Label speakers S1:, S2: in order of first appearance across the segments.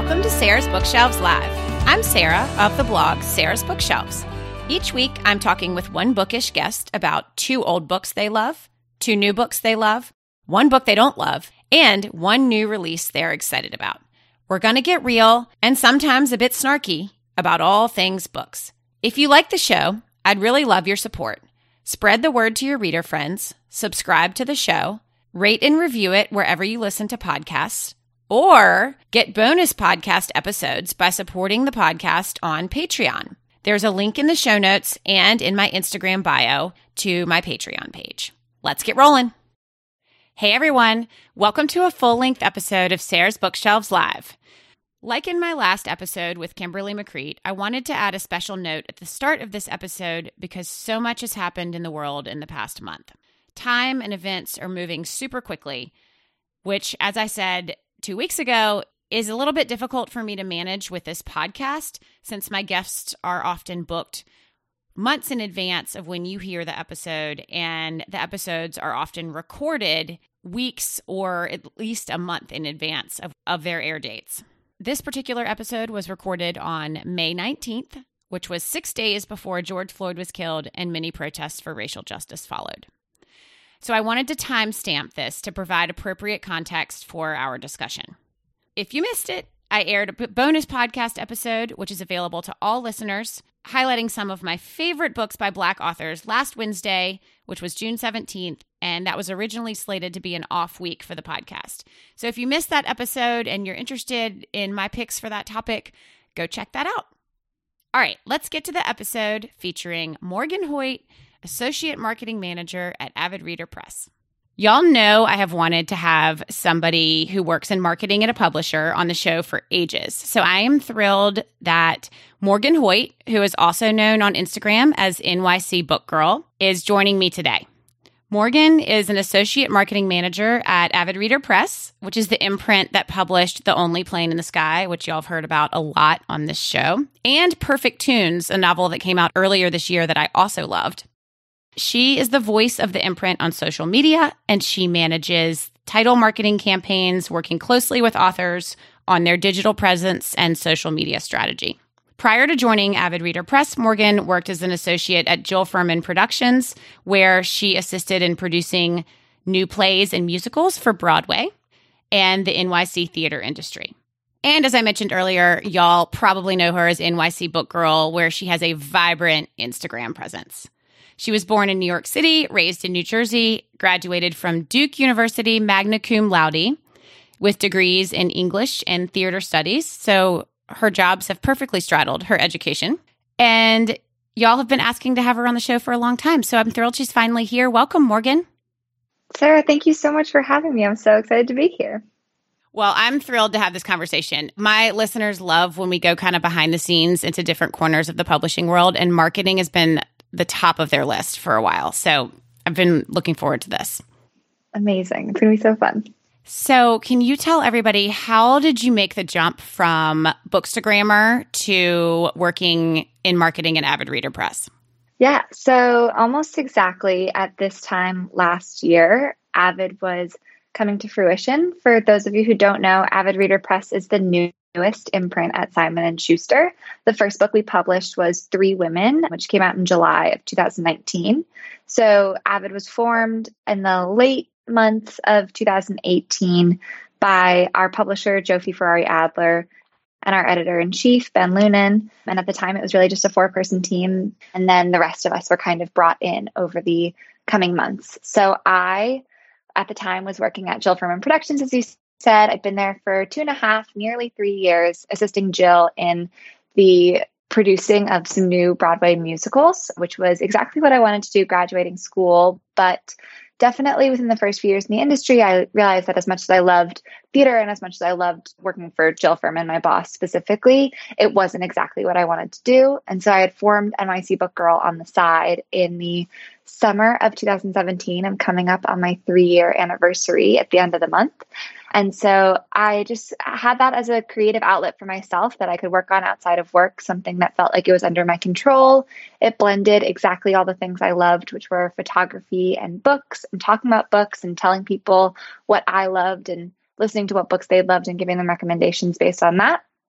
S1: welcome to Sarah's Bookshelves Live. I'm Sarah of the blog Sarah's Bookshelves. Each week, I'm talking with one bookish guest about 2 old books they love, 2 new books they love, 1 book they don't love, and 1 new release they're excited about. We're going to get real and sometimes a bit snarky about all things books. If you like the show, I'd really love your support. Spread the word to your reader friends, subscribe to the show, rate and review it wherever you listen to podcasts, or get bonus podcast episodes by supporting the podcast on Patreon. There's a link in the show notes and in my Instagram bio to my Patreon page. Let's get rolling. Hey everyone, welcome to a full-length episode of Sarah's Bookshelves Live. Like in my last episode with Kimberly McCreet, I wanted to add a special note at the start of this episode because so much has happened in the world in the past month. Time and events are moving super quickly, which, as I said 2 weeks ago, is a little bit difficult for me to manage with this podcast since my guests are often booked months in advance of when you hear the episode, and the episodes are often recorded weeks or at least a month in advance of their air dates. This particular episode was recorded on May 19th, which was 6 days before George Floyd was killed and many protests for racial justice followed. So I wanted to timestamp this to provide appropriate context for our discussion. If you missed it, I aired a bonus podcast episode, which is available to all listeners, highlighting some of my favorite books by Black authors last Wednesday, which was June 17th, and that was originally slated to be an off week for the podcast. So if you missed that episode and you're interested in my picks for that topic, go check that out. All right, let's get to the episode featuring Morgan Hoyt, Associate Marketing Manager at Avid Reader Press. Y'all know I have wanted to have somebody who works in marketing at a publisher on the show for ages. So I am thrilled that Morgan Hoyt, who is also known on Instagram as NYC Book Girl, is joining me today. Morgan is an Associate Marketing Manager at Avid Reader Press, which is the imprint that published The Only Plane in the Sky, which y'all have heard about a lot on this show, and Perfect Tunes, a novel that came out earlier this year that I also loved. She is the voice of the imprint on social media, and she manages title marketing campaigns, working closely with authors on their digital presence and social media strategy. Prior to joining Avid Reader Press, Morgan worked as an associate at Jill Furman Productions, where she assisted in producing new plays and musicals for Broadway and the NYC theater industry. And as I mentioned earlier, y'all probably know her as NYC Book Girl, where she has a vibrant Instagram presence. She was born in New York City, raised in New Jersey, graduated from Duke University magna cum laude with degrees in English and theater studies. So her jobs have perfectly straddled her education. And y'all have been asking to have her on the show for a long time. So I'm thrilled she's finally here. Welcome, Morgan.
S2: Sarah, thank you so much for having me. I'm so excited to be here.
S1: Well, I'm thrilled to have this conversation. My listeners love when we go kind of behind the scenes into different corners of the publishing world, and marketing has been the top of their list for a while. So I've been looking forward to this.
S2: Amazing. It's going to be so fun.
S1: So can you tell everybody, how did you make the jump from Bookstagrammer to working in marketing at Avid Reader Press?
S2: Yeah. So almost exactly at this time last year, Avid was coming to fruition. For those of you who don't know, Avid Reader Press is the newest imprint at Simon & Schuster. The first book we published was 3 Women, which came out in July of 2019. So Avid was formed in the late months of 2018 by our publisher, Jofi Ferrari Adler, and our editor-in-chief, Ben Lunan. And at the time, it was really just a 4-person team. And then the rest of us were kind of brought in over the coming months. So I, at the time, was working at Jill Furman Productions, as you said. I'd been there for 2.5, nearly 3 years, assisting Jill in the producing of some new Broadway musicals, which was exactly what I wanted to do graduating school. But definitely within the first few years in the industry, I realized that as much as I loved theater and as much as I loved working for Jill Furman, my boss specifically, it wasn't exactly what I wanted to do. And so I had formed NYC Book Girl on the side in the summer of 2017. I'm coming up on my 3-year anniversary at the end of the month. And so I just had that as a creative outlet for myself that I could work on outside of work, something that felt like it was under my control. It blended exactly all the things I loved, which were photography and books and talking about books and telling people what I loved and listening to what books they loved and giving them recommendations based on that.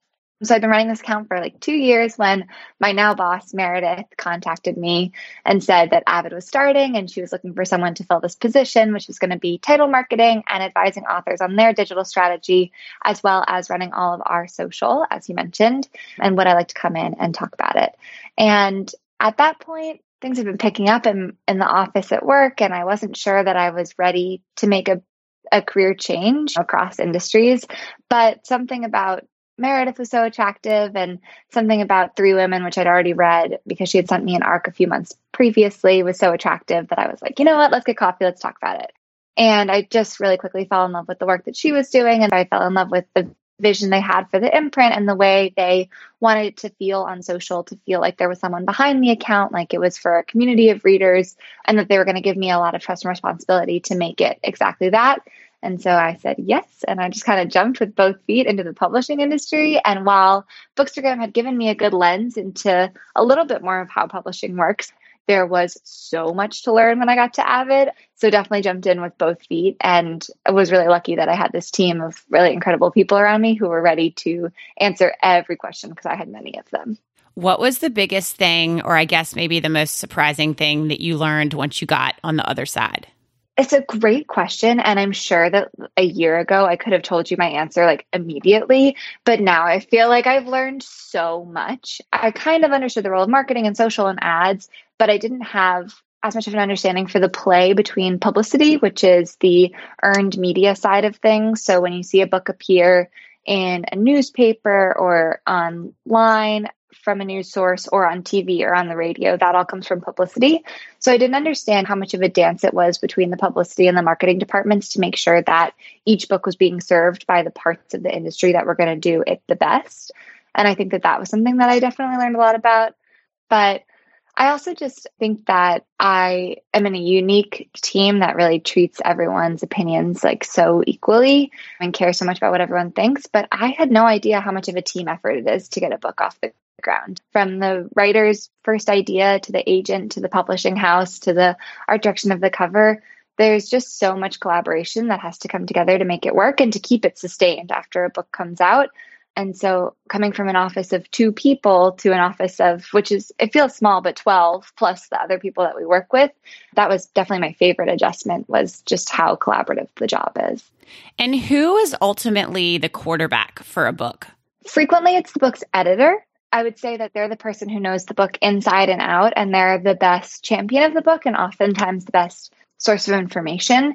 S2: So I've been running this account for like 2 years when my now boss, Meredith, contacted me and said that Avid was starting and she was looking for someone to fill this position, which was going to be title marketing and advising authors on their digital strategy, as well as running all of our social, as you mentioned, and would I like to come in and talk about it. And at that point, things have been picking up in the office at work, and I wasn't sure that I was ready to make a career change across industries, but something about Meredith was so attractive, and something about Three Women, which I'd already read because she had sent me an arc a few months previously, was so attractive that I was like, you know what, let's get coffee, let's talk about it. And I just really quickly fell in love with the work that she was doing, and I fell in love with the vision they had for the imprint and the way they wanted it to feel on social, to feel like there was someone behind the account, like it was for a community of readers, and that they were going to give me a lot of trust and responsibility to make it exactly that. And so I said yes, and I just kind of jumped with both feet into the publishing industry. And while Bookstagram had given me a good lens into a little bit more of how publishing works, there was so much to learn when I got to Avid. So definitely jumped in with both feet, and I was really lucky that I had this team of really incredible people around me who were ready to answer every question because I had many of them.
S1: What was the biggest thing, or I guess maybe the most surprising thing that you learned once you got on the other side?
S2: It's a great question. And I'm sure that a year ago, I could have told you my answer like immediately. But now I feel like I've learned so much. I kind of understood the role of marketing and social and ads, but I didn't have as much of an understanding for the play between publicity, which is the earned media side of things. So when you see a book appear in a newspaper or online from a news source or on TV or on the radio, that all comes from publicity. So I didn't understand how much of a dance it was between the publicity and the marketing departments to make sure that each book was being served by the parts of the industry that were going to do it the best. And I think that that was something that I definitely learned a lot about. But I also just think that I am in a unique team that really treats everyone's opinions like so equally and cares so much about what everyone thinks. But I had no idea how much of a team effort it is to get a book off the ground. From the writer's first idea to the agent to the publishing house to the art direction of the cover, there's just so much collaboration that has to come together to make it work and to keep it sustained after a book comes out. And so coming from an office of 2 people to an office of, it feels small, but 12 plus the other people that we work with, that was definitely my favorite adjustment, was just how collaborative the job is.
S1: And who is ultimately the quarterback for a book?
S2: Frequently, it's the book's editor. I would say that they're the person who knows the book inside and out, and they're the best champion of the book and oftentimes the best source of information.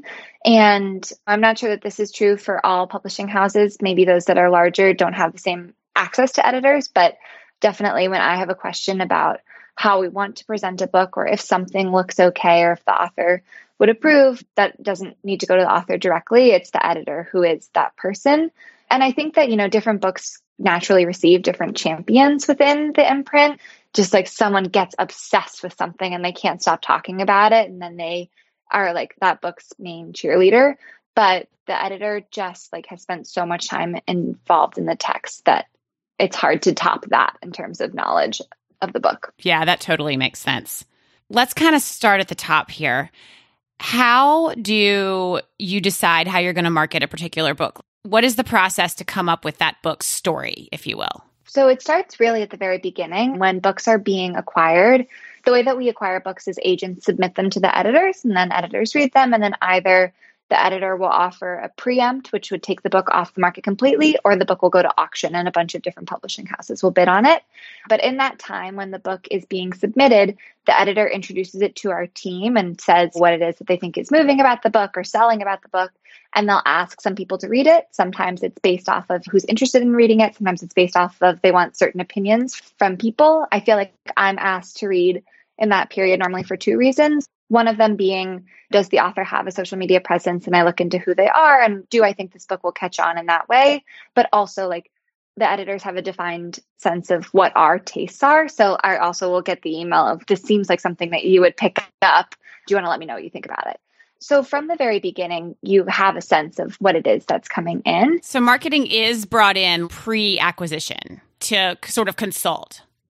S2: And I'm not sure that this is true for all publishing houses. Maybe those that are larger don't have the same access to editors, but definitely when I have a question about how we want to present a book or if something looks okay or if the author would approve, that doesn't need to go to the author directly. It's the editor who is that person. And I think that, different books naturally receive different champions within the imprint. Just like someone gets obsessed with something and they can't stop talking about it, and then they are like that book's main cheerleader. But the editor just has spent so much time involved in the text that it's hard to top that in terms of knowledge of the book.
S1: Yeah, that totally makes sense. Let's kind of start at the top here. How do you decide how you're going to market a particular book? What is the process to come up with that book's story, if you will?
S2: So it starts really at the very beginning when books are being acquired. The way that we acquire books is agents submit them to the editors, and then editors read them, and then either the editor will offer a preempt, which would take the book off the market completely, or the book will go to auction and a bunch of different publishing houses will bid on it. But in that time, when the book is being submitted, the editor introduces it to our team and says what it is that they think is moving about the book or selling about the book. And they'll ask some people to read it. Sometimes it's based off of who's interested in reading it. Sometimes it's based off of they want certain opinions from people. I feel like I'm asked to read in that period normally for 2 reasons. One of them being, does the author have a social media presence? And I look into who they are, and do I think this book will catch on in that way? But also the editors have a defined sense of what our tastes are. So I also will get the email of, this seems like something that you would pick up. Do you want to let me know what you think about it? So from the very beginning, you have a sense of what it is that's coming in.
S1: So marketing is brought in pre-acquisition to sort of consult.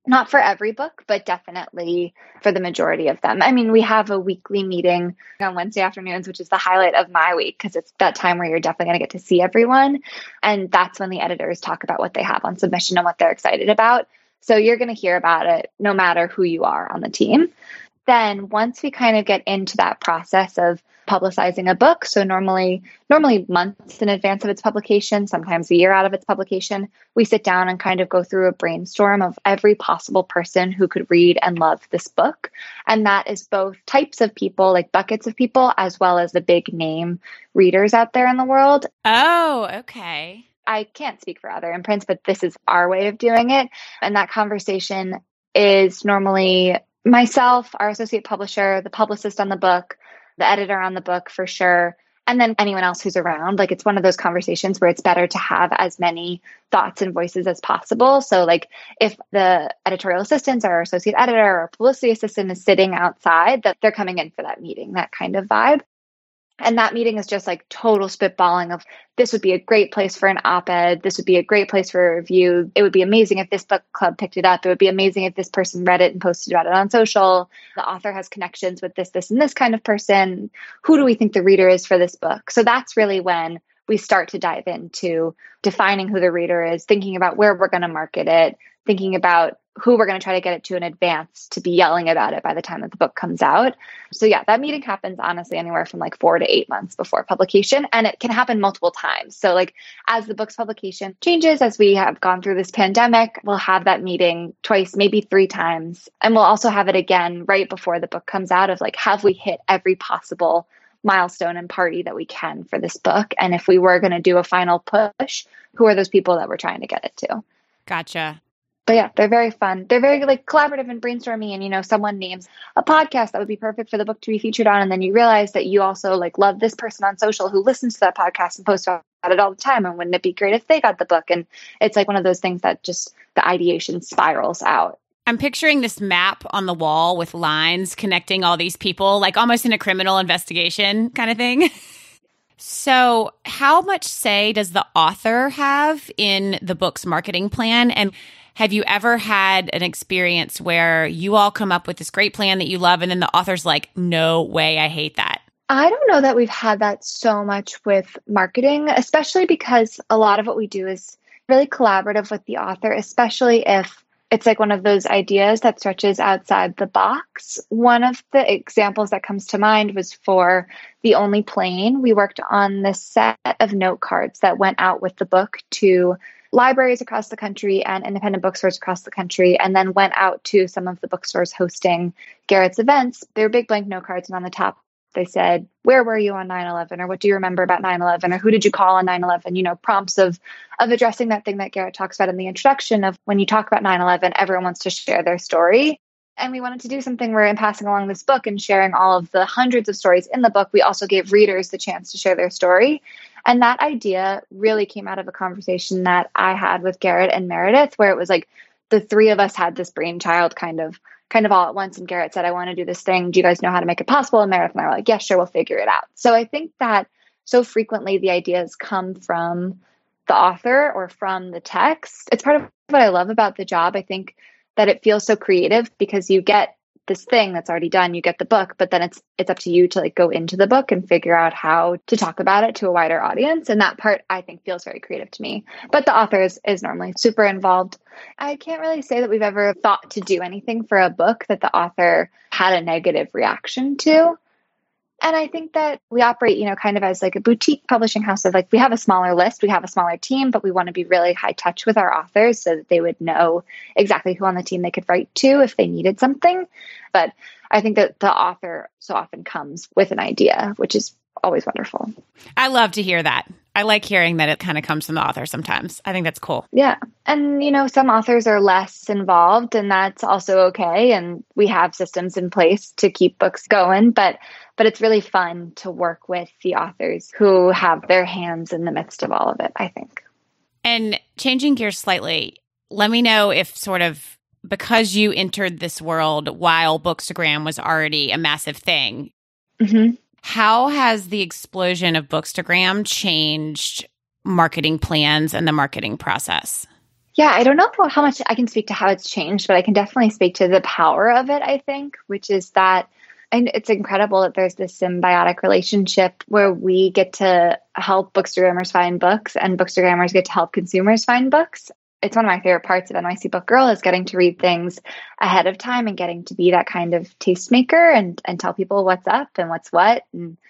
S2: Not for every book, but definitely for the majority of them. I mean, we have a weekly meeting on Wednesday afternoons, which is the highlight of my week because it's that time where you're definitely going to get to see everyone. And that's when the editors talk about what they have on submission and what they're excited about. So you're going to hear about it no matter who you are on the team. Then once we kind of get into that process of publicizing a book, so normally months in advance of its publication, sometimes a year out of its publication, we sit down and kind of go through a brainstorm of every possible person who could read and love this book. And that is both types of people, like buckets of people, as well as the big name readers out there in the world.
S1: Oh, okay.
S2: I can't speak for other imprints, but this is our way of doing it. And that conversation is normally myself, our associate publisher, the publicist on the book, the editor on the book for sure, and then anyone else who's around. Like, it's one of those conversations where it's better to have as many thoughts and voices as possible. So like if the editorial assistants or associate editor or publicity assistant is sitting outside, that they're coming in for that meeting, that kind of vibe. And that meeting is just like total spitballing of, this would be a great place for an op-ed. This would be a great place for a review. It would be amazing if this book club picked it up. It would be amazing if this person read it and posted about it on social. The author has connections with this, and this kind of person. Who do we think the reader is for this book? So that's really when we start to dive into defining who the reader is, thinking about where we're going to market it, thinking about who we're going to try to get it to in advance to be yelling about it by the time that the book comes out. So yeah, that meeting happens honestly anywhere from like 4 to 8 months before publication, and it can happen multiple times. So like as the book's publication changes, as we have gone through this pandemic, we'll have that meeting twice, maybe 3 times. And we'll also have it again right before the book comes out of like, have we hit every possible milestone and party that we can for this book? And if we were going to do a final push, who are those people that we're trying to get it to?
S1: Gotcha.
S2: But yeah, they're very fun. They're very like collaborative and brainstorming. And, you know, someone names a podcast that would be perfect for the book to be featured on. And then you realize that you also like love this person on social who listens to that podcast and posts about it all the time. And wouldn't it be great if they got the book? And it's like one of those things that just the ideation spirals out.
S1: I'm picturing this map on the wall with lines connecting all these people, like almost in a criminal investigation kind of thing. So how much say does the author have in the book's marketing plan? And have you ever had an experience where you all come up with this great plan that you love and then the author's like, no way, I hate that?
S2: I don't know that we've had that so much with marketing, especially because a lot of what we do is really collaborative with the author, especially if it's like one of those ideas that stretches outside the box. One of the examples that comes to mind was for The Only Plane. We worked on this set of note cards that went out with the book to libraries across the country and independent bookstores across the country, and then went out to some of the bookstores hosting Garrett's events. They were big blank note cards, and on the top they said, where were you on 9/11? Or what do you remember about 9/11? Or who did you call on 9/11? You know, prompts of addressing that thing that Garrett talks about in the introduction of when you talk about 9/11, everyone wants to share their story. And we wanted to do something where in passing along this book and sharing all of the hundreds of stories in the book, we also gave readers the chance to share their story. And that idea really came out of a conversation that I had with Garrett and Meredith, where it was like the three of us had this brainchild kind of all at once. And Garrett said, I want to do this thing. Do you guys know how to make it possible? And Meredith and I were like, yeah, sure, we'll figure it out. So I think that so frequently the ideas come from the author or from the text. It's part of what I love about the job. I think that it feels so creative because you get this thing that's already done, you get the book, but then it's up to you to like go into the book and figure out how to talk about it to a wider audience. And that part I think feels very creative to me. But the author is normally super involved. I can't really say that we've ever thought to do anything for a book that the author had a negative reaction to. And I think that we operate, you know, kind of as like a boutique publishing house of like, we have a smaller list, we have a smaller team, but we want to be really high touch with our authors so that they would know exactly who on the team they could write to if they needed something. But I think that the author so often comes with an idea, which is always wonderful.
S1: I love to hear that. I like hearing that it kind of comes from the author sometimes. I think that's cool.
S2: Yeah. And, you know, some authors are less involved and that's also okay. And we have systems in place to keep books going, but it's really fun to work with the authors who have their hands in the midst of all of it, I think. And
S1: changing gears slightly, let me know if sort of because you entered this world while Bookstagram was already a massive thing, how has the explosion of Bookstagram changed marketing plans and the marketing process?
S2: Yeah, I don't know how much I can speak to how it's changed, but I can definitely speak to the power of it, I think, which is that, and it's incredible that there's this symbiotic relationship where we get to help bookstagrammers find books and bookstagrammers get to help consumers find books. It's one of my favorite parts of NYC Book Girl is getting to read things ahead of time and getting to be that kind of tastemaker and tell people what's up and what's what.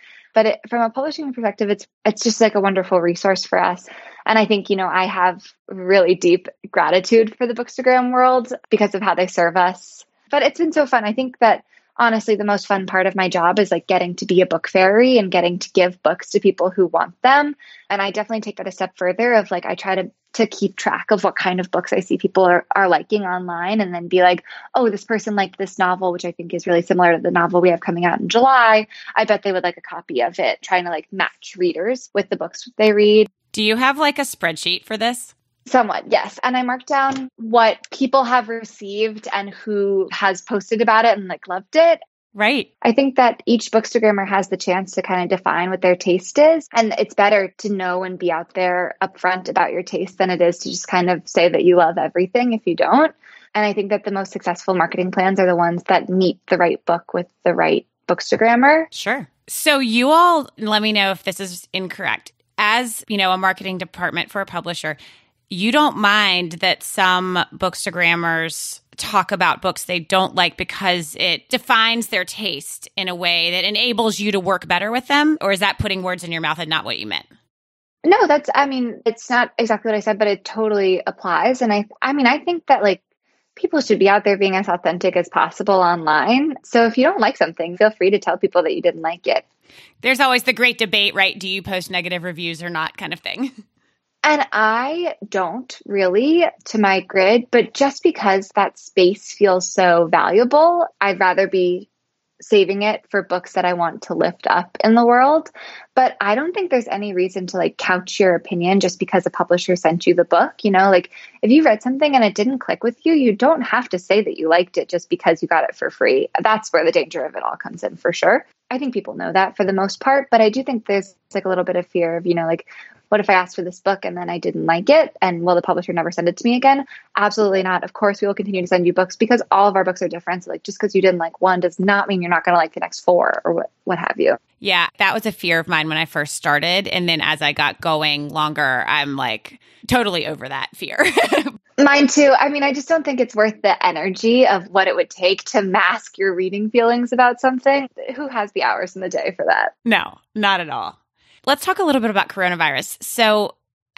S2: But from a publishing perspective, it's just like a wonderful resource for us. And I think, I have really deep gratitude for the Bookstagram world because of how they serve us. But it's been so fun. I think that honestly, the most fun part of my job is like getting to be a book fairy and getting to give books to people who want them. And I definitely take that a step further of like, I try to keep track of what kind of books I see people are liking online and then be like, oh, this person liked this novel, which I think is really similar to the novel we have coming out in July. I bet they would like a copy of it, trying to like match readers with the books they read.
S1: Do you have like a spreadsheet for this?
S2: Somewhat, yes. And I mark down what people have received and who has posted about it and like loved it.
S1: Right.
S2: I think that each bookstagrammer has the chance to kind of define what their taste is. And it's better to know and be out there upfront about your taste than it is to just kind of say that you love everything if you don't. And I think that the most successful marketing plans are the ones that meet the right book with the right bookstagrammer.
S1: Sure. So you all, let me know if this is incorrect. As, a marketing department for a publisher, you don't mind that some bookstagrammers talk about books they don't like because it defines their taste in a way that enables you to work better with them? Or is that putting words in your mouth and not what you meant?
S2: No, it's not exactly what I said, but it totally applies. And I think that like people should be out there being as authentic as possible online. So if you don't like something, feel free to tell people that you didn't like it.
S1: There's always the great debate, right? Do you post negative reviews or not kind of thing?
S2: And I don't really to my grid, but just because that space feels so valuable, I'd rather be saving it for books that I want to lift up in the world. But I don't think there's any reason to like couch your opinion just because a publisher sent you the book. Like if you read something and it didn't click with you, you don't have to say that you liked it just because you got it for free. That's where the danger of it all comes in for sure. I think people know that for the most part, but I do think there's like a little bit of fear of, like, what if I asked for this book and then I didn't like it? And will the publisher never send it to me again? Absolutely not. Of course, we will continue to send you books because all of our books are different. So like just because you didn't like one does not mean you're not going to like the next four or what have you.
S1: Yeah, that was a fear of mine when I first started. And then as I got going longer, I'm like totally over that fear.
S2: Mine too. I just don't think it's worth the energy of what it would take to mask your reading feelings about something. Who has the hours in the day for that?
S1: No, not at all. Let's talk a little bit about coronavirus. So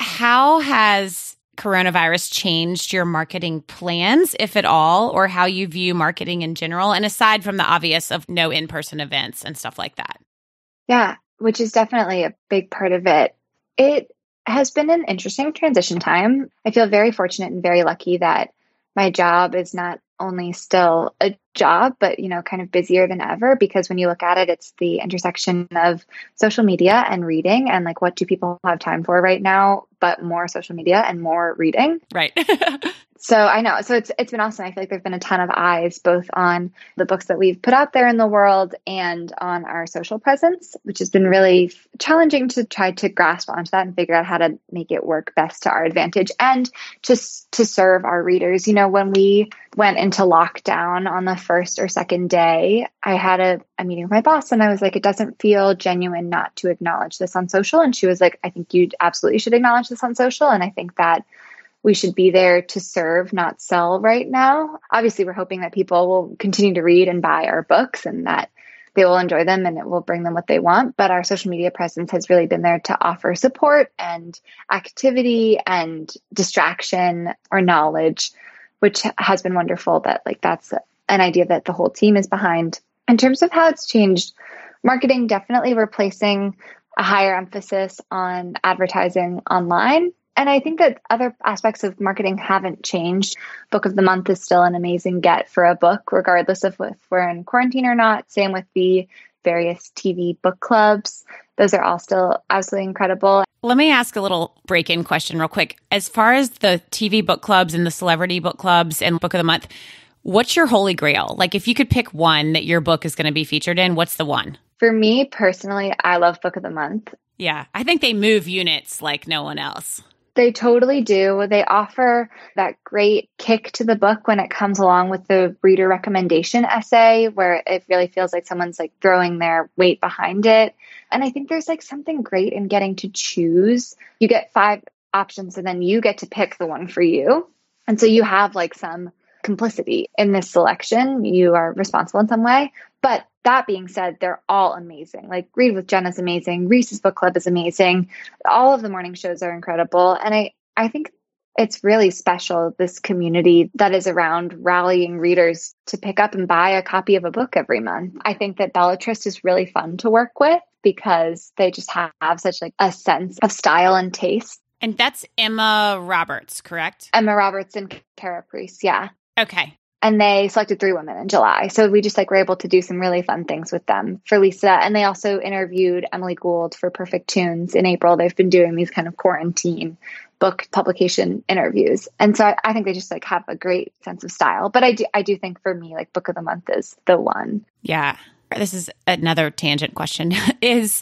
S1: how has coronavirus changed your marketing plans, if at all, or how you view marketing in general? And aside from the obvious of no in-person events and stuff like that.
S2: Yeah, which is definitely a big part of it. It has been an interesting transition time. I feel very fortunate and very lucky that my job is not only still a job, but, kind of busier than ever, because when you look at it, it's the intersection of social media and reading and like, what do people have time for right now, but more social media and more reading.
S1: Right.
S2: So I know. So it's been awesome. I feel like there's been a ton of eyes both on the books that we've put out there in the world and on our social presence, which has been really challenging to try to grasp onto that and figure out how to make it work best to our advantage and just to serve our readers. When we went into lockdown on the first or second day, I had a meeting with my boss and I was like, it doesn't feel genuine not to acknowledge this on social. And she was like, I think you absolutely should acknowledge this on social. And I think that we should be there to serve, not sell right now. Obviously, we're hoping that people will continue to read and buy our books and that they will enjoy them and it will bring them what they want. But our social media presence has really been there to offer support and activity and distraction or knowledge, which has been wonderful. That that's an idea that the whole team is behind. In terms of how it's changed, marketing definitely replacing a higher emphasis on advertising online. And I think that other aspects of marketing haven't changed. Book of the month is still an amazing get for a book, regardless of if we're in quarantine or not. Same with the various TV book clubs. Those are all still absolutely incredible.
S1: Let me ask a little break-in question real quick. As far as the TV book clubs and the celebrity book clubs and Book of the Month, what's your holy grail? Like if you could pick one that your book is going to be featured in, what's the one?
S2: For me personally, I love Book of the Month.
S1: Yeah, I think they move units like no one else.
S2: They totally do. They offer that great kick to the book when it comes along with the reader recommendation essay, where it really feels like someone's like throwing their weight behind it. And I think there's like something great in getting to choose. You get 5 options and then you get to pick the one for you. And so you have like some complicity in this selection. You are responsible in some way. But that being said, they're all amazing. Like Read with Jen is amazing. Reese's Book Club is amazing. All of the morning shows are incredible. And I think it's really special, this community that is around rallying readers to pick up and buy a copy of a book every month. I think that Bellatrist is really fun to work with because they just have such like a sense of style and taste.
S1: And that's Emma Roberts, correct?
S2: Emma Roberts and Cara Priest, yeah.
S1: Okay.
S2: And they selected 3 women in July. So we just like were able to do some really fun things with them for Lisa. And they also interviewed Emily Gould for Perfect Tunes in April. They've been doing these kind of quarantine book publication interviews. And so I think they just like have a great sense of style. But I do think for me, like Book of the Month is the one.
S1: Yeah. This is another tangent question. Is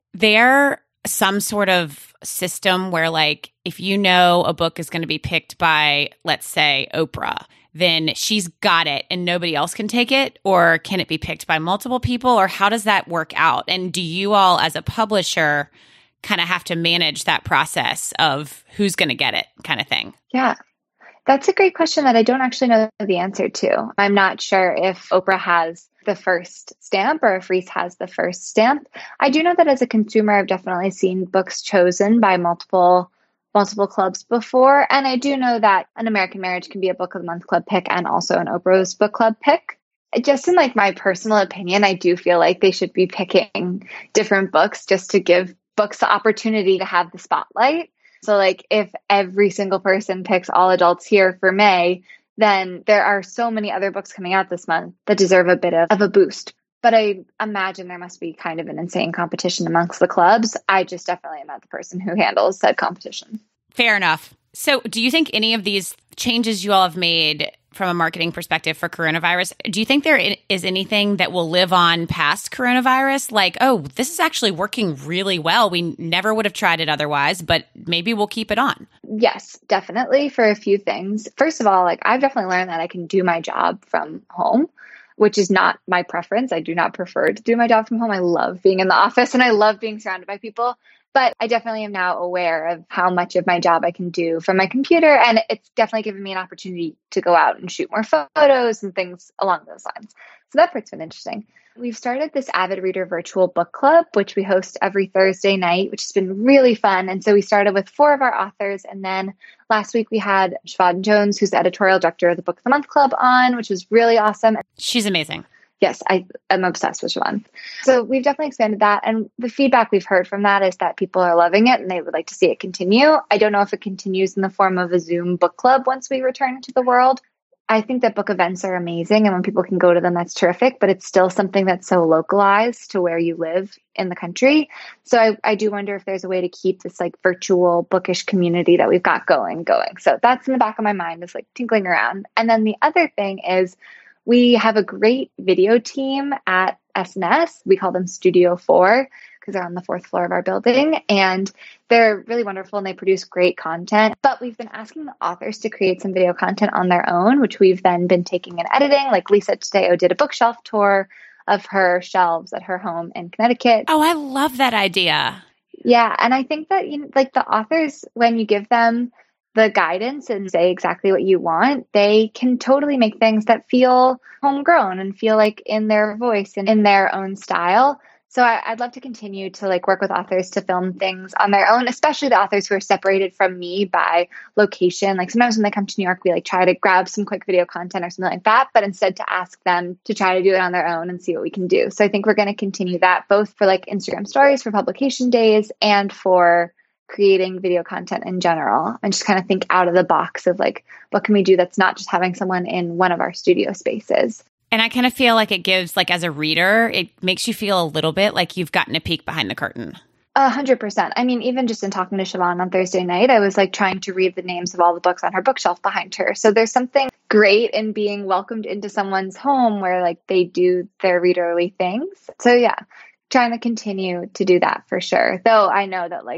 S1: there some sort of system where like if you know a book is going to be picked by, let's say, Oprah, then she's got it and nobody else can take it? Or can it be picked by multiple people? Or how does that work out? And do you all as a publisher kind of have to manage that process of who's going to get it kind of thing?
S2: Yeah, that's a great question that I don't actually know the answer to. I'm not sure if Oprah has the first stamp or if Reese has the first stamp. I do know that as a consumer, I've definitely seen books chosen by multiple clubs before. And I do know that An American Marriage can be a Book of the Month club pick and also an Oprah's book club pick. Just in like my personal opinion, I do feel like they should be picking different books just to give books the opportunity to have the spotlight. So like if every single person picks All Adults Here for May, then there are so many other books coming out this month that deserve a bit of a boost. But I imagine there must be kind of an insane competition amongst the clubs. I just definitely am not the person who handles said competition.
S1: Fair enough. So do you think any of these changes you all have made from a marketing perspective for coronavirus, do you think there is anything that will live on past coronavirus? Like, oh, this is actually working really well. We never would have tried it otherwise, but maybe we'll keep it on.
S2: Yes, definitely for a few things. First of all, like I've definitely learned that I can do my job from home, which is not my preference. I do not prefer to do my job from home. I love being in the office and I love being surrounded by people. But I definitely am now aware of how much of my job I can do from my computer. And it's definitely given me an opportunity to go out and shoot more photos and things along those lines. So that part's been interesting. We've started this Avid Reader virtual book club, which we host every Thursday night, which has been really fun. And so we started with 4 of our authors. And then last week we had Siobhan Jones, who's the editorial director of the Book of the Month Club on, which was really awesome.
S1: She's amazing.
S2: Yes, I'm obsessed with Siobhan. So we've definitely expanded that. And the feedback we've heard from that is that people are loving it and they would like to see it continue. I don't know if it continues in the form of a Zoom book club once we return to the world. I think that book events are amazing. And when people can go to them, that's terrific. But it's still something that's so localized to where you live in the country. So I do wonder if there's a way to keep this like virtual bookish community that we've got going. So that's in the back of my mind, is like tinkling around. And then the other thing is, we have a great video team at SNS. We call them Studio 4 because they're on the 4th floor of our building. And they're really wonderful and they produce great content. But we've been asking the authors to create some video content on their own, which we've then been taking and editing. Like Lisa Tadeo did a bookshelf tour of her shelves at her home in Connecticut.
S1: Oh, I love that idea.
S2: Yeah. And I think that, like the authors, when you give them the guidance and say exactly what you want, they can totally make things that feel homegrown and feel like in their voice and in their own style. So I'd love to continue to like work with authors to film things on their own, especially the authors who are separated from me by location. Like sometimes when they come to New York, we like try to grab some quick video content or something like that, but instead to ask them to try to do it on their own and see what we can do. So I think we're going to continue that both for like Instagram stories for publication days and for creating video content in general, and just kind of think out of the box of like, what can we do that's not just having someone in one of our studio spaces.
S1: And I kind of feel like it gives, like as a reader, it makes you feel a little bit like you've gotten a peek behind the curtain.
S2: 100%. I mean, even just in talking to Siobhan on Thursday night, I was like trying to read the names of all the books on her bookshelf behind her. So there's something great in being welcomed into someone's home where like they do their readerly things. So yeah, trying to continue to do that for sure. Though I know that like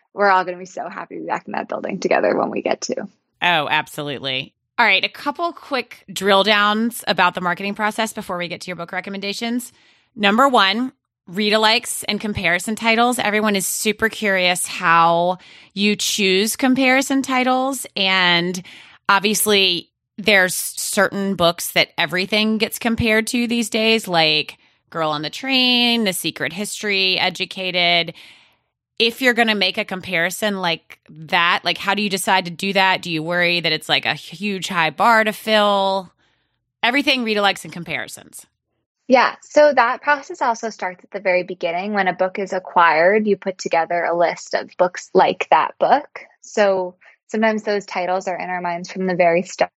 S2: we're all going to be so happy to be back in that building together when we get to.
S1: Oh, absolutely. All right. A couple quick drill downs about the marketing process before we get to your book recommendations. Number one, read-alikes and comparison titles. Everyone is super curious how you choose comparison titles. And obviously, there's certain books that everything gets compared to these days, like Girl on the Train, The Secret History, Educated. If you're going to make a comparison like that, like how do you decide to do that? Do you worry that it's like a huge high bar to fill? Everything read-alikes and comparisons.
S2: Yeah, so that process also starts at the very beginning. When a book is acquired, you put together a list of books like that book. So sometimes those titles are in our minds from the very start.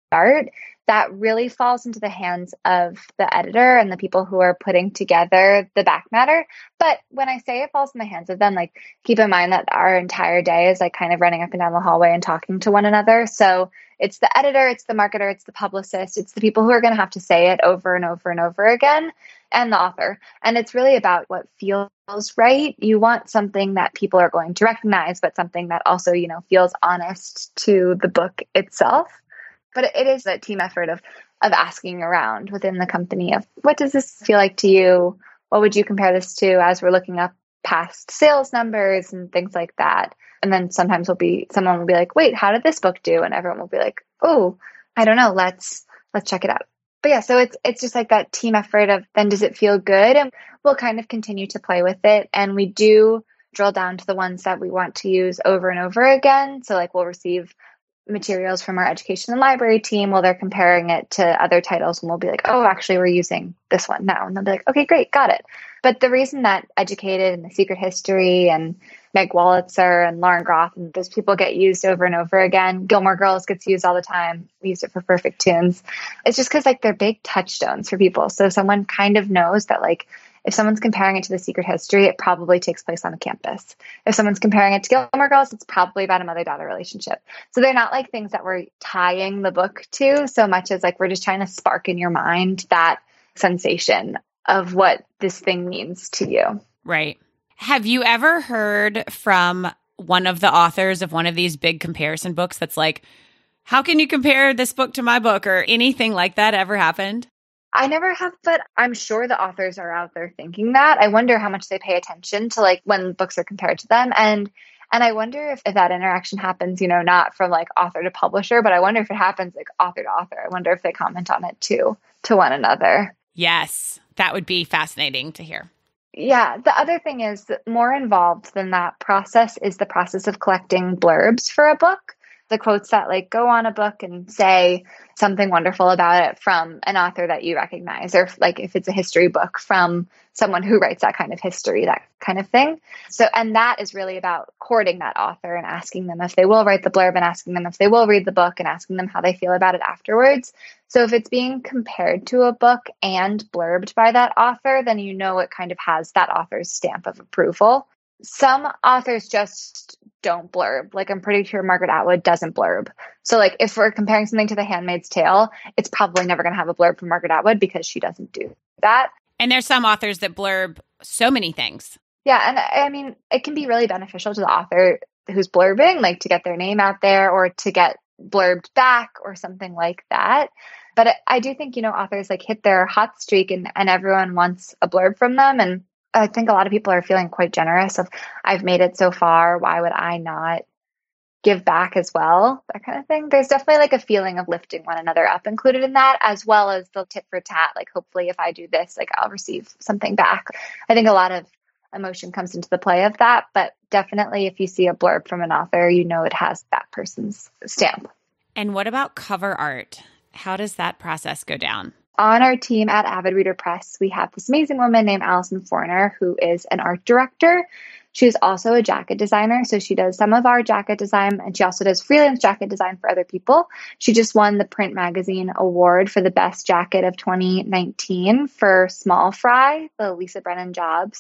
S2: That really falls into the hands of the editor and the people who are putting together the back matter. But when I say it falls in the hands of them, like keep in mind that our entire day is like kind of running up and down the hallway and talking to one another. So it's the editor, it's the marketer, it's the publicist, it's the people who are going to have to say it over and over and over again, and the author. And it's really about what feels right. You want something that people are going to recognize, but something that also, feels honest to the book itself. But it is a team effort of asking around within the company of what does this feel like to you? What would you compare this to, as we're looking up past sales numbers and things like that. And then sometimes someone will be like, wait, how did this book do? And everyone will be like, oh, I don't know. Let's check it out. But yeah, so it's just like that team effort of then does it feel good? And we'll kind of continue to play with it. And we do drill down to the ones that we want to use over and over again. So like we'll receive materials from our education and library team while they're comparing it to other titles, and we'll be like, oh, actually we're using this one now. And they'll be like, okay, great, got it. But the reason that Educated and The Secret History and Meg Wolitzer and Lauren Groth and those people get used over and over again, Gilmore Girls gets used all the time. We use it for Perfect Tunes. It's just because like they're big touchstones for people. So someone kind of knows that like if someone's comparing it to The Secret History, it probably takes place on a campus. If someone's comparing it to Gilmore Girls, it's probably about a mother-daughter relationship. So they're not like things that we're tying the book to so much as like we're just trying to spark in your mind that sensation of what this thing means to you.
S1: Right. Have you ever heard from one of the authors of one of these big comparison books that's like, how can you compare this book to my book, or anything like that ever happened?
S2: I never have, but I'm sure the authors are out there thinking that. I wonder how much they pay attention to like when books are compared to them. And I wonder if that interaction happens, not from like author to publisher, but I wonder if it happens like author to author. I wonder if they comment on it too, to one another.
S1: Yes, that would be fascinating to hear.
S2: Yeah. The other thing is that more involved than that process is the process of collecting blurbs for a book. The quotes that like go on a book and say something wonderful about it from an author that you recognize, or like if it's a history book from someone who writes that kind of history, that kind of thing. So, and that is really about courting that author and asking them if they will write the blurb and asking them if they will read the book and asking them how they feel about it afterwards. So if it's being compared to a book and blurbed by that author, then it kind of has that author's stamp of approval. Some authors just don't blurb. Like I'm pretty sure Margaret Atwood doesn't blurb. So like if we're comparing something to The Handmaid's Tale, it's probably never going to have a blurb from Margaret Atwood because she doesn't do that.
S1: And there's some authors that blurb so many things.
S2: Yeah. And I mean, it can be really beneficial to the author who's blurbing, like to get their name out there or to get blurbed back or something like that. But I do think, authors like hit their hot streak and everyone wants a blurb from them. And I think a lot of people are feeling quite generous of, I've made it so far, why would I not give back as well? That kind of thing. There's definitely like a feeling of lifting one another up included in that, as well as the tit for tat. Like hopefully if I do this, like I'll receive something back. I think a lot of emotion comes into the play of that, but definitely if you see a blurb from an author, it has that person's stamp.
S1: And what about cover art? How does that process go down?
S2: On our team at Avid Reader Press, we have this amazing woman named Allison Forner, who is an art director. She's also a jacket designer, so she does some of our jacket design, and she also does freelance jacket design for other people. She just won the Print Magazine Award for the best jacket of 2019 for Small Fry, the Lisa Brennan Jobs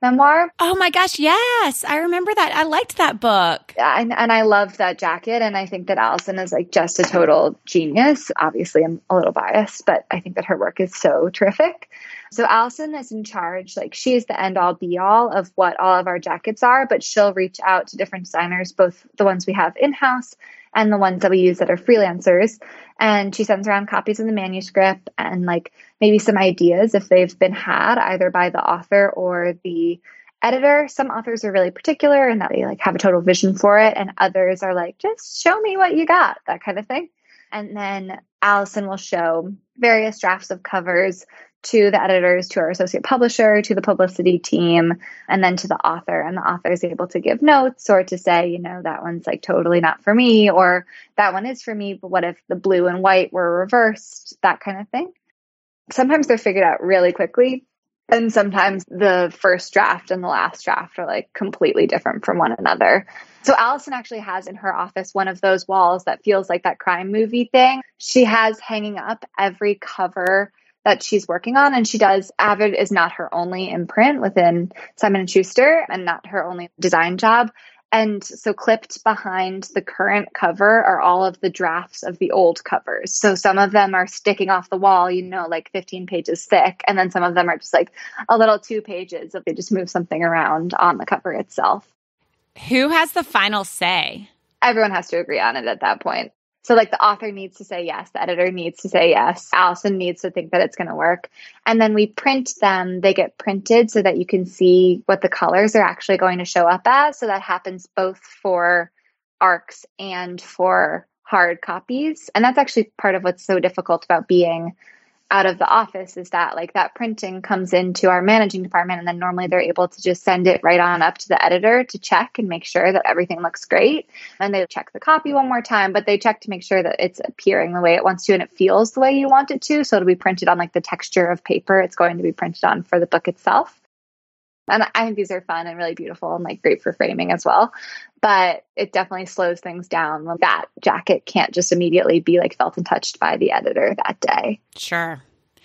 S2: memoir.
S1: Oh my gosh, yes. I remember that. I liked that book.
S2: And I love that jacket. And I think that Allison is like just a total genius. Obviously, I'm a little biased, but I think that her work is so terrific. So Allison is in charge. Like, she is the end all be all of what all of our jackets are, but she'll reach out to different designers, both the ones we have in-house and the ones that we use that are freelancers. And she sends around copies of the manuscript and like maybe some ideas if they've been had either by the author or the editor. Some authors are really particular and that they like have a total vision for it. And others are like, just show me what you got, that kind of thing. And then Allison will show various drafts of covers to the editors, to our associate publisher, to the publicity team, and then to the author. And the author is able to give notes or to say, you know, that one's like totally not for me, or that one is for me, but what if the blue and white were reversed, that kind of thing. Sometimes they're figured out really quickly. And sometimes the first draft and the last draft are like completely different from one another. So Allison actually has in her office one of those walls that feels like that crime movie thing. She has hanging up every cover that she's working on. And she does, Avid is not her only imprint within Simon & Schuster and not her only design job. And so clipped behind the current cover are all of the drafts of the old covers. So some of them are sticking off the wall, you know, like 15 pages thick. And then some of them are just like a little 2 pages if they just move something around on the cover itself.
S1: Who has the final say?
S2: Everyone has to agree on it at that point. So like the author needs to say yes, the editor needs to say yes, Allison needs to think that it's going to work. And then we print them. They get printed so that you can see what the colors are actually going to show up as. So that happens both for ARCs and for hard copies. And that's actually part of what's so difficult about being out of the office is that like that printing comes into our managing department and then normally they're able to just send it right on up to the editor to check and make sure that everything looks great. And they check the copy one more time, but they check to make sure that it's appearing the way it wants to and it feels the way you want it to. So it'll be printed on like the texture of paper it's going to be printed on for the book itself. And I think these are fun and really beautiful and like great for framing as well. But it definitely slows things down when that jacket can't just immediately be like felt and touched by the editor that day.
S1: Sure.